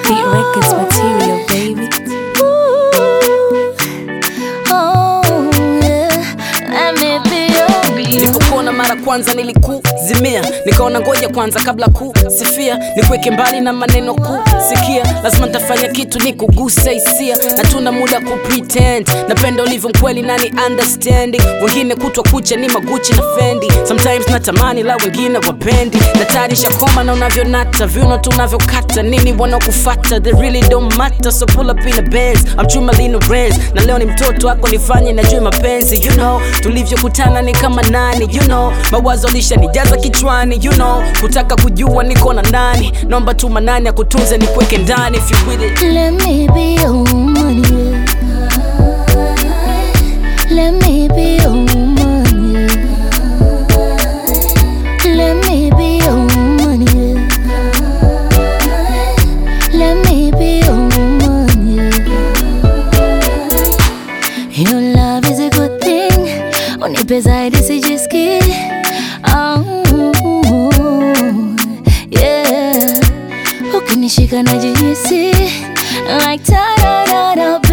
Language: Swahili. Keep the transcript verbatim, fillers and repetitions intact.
Beat Records material, baby. Oh, yeah. Let me be your baby. Nilipokuona mara kwanza nilikuzimia, nikaona ngoja kwanza kabla kusifia, nikuweke mbali na maneno kusikia. Lazima nitafanya kitu nikuguse hisia, na tuna muda kupretend. Napenda ulivyo mkweli na ni understanding. Wengine kutwa kucha ni maguchi na Fendi. Sometimes natamani la wengine wapendi. Natarisha koma na unavyo nata, viuno tu unavyo kata. Nini wanakufata, they really don't matter. So pull up in a Benz, I'm true Malino Benz. Na leo ni mtoto wako nifanye najue mapenzi. You know, tulivyo kutana ni kama nani. You know, mawazo lisha nijaza kichwani. You know, kutaka kujua niko na nani. Nomba tu manani ya kutunze ni kweke ndani. If you with it, let me be your woman, yeah. Let me be your woman, yeah. Let me be your woman, yeah. Let me be your woman, yeah. Your love is a good thing. Unipe zaidi sijiski. Oh, yeah. Ukinishika najihisi like ta-da-da-da.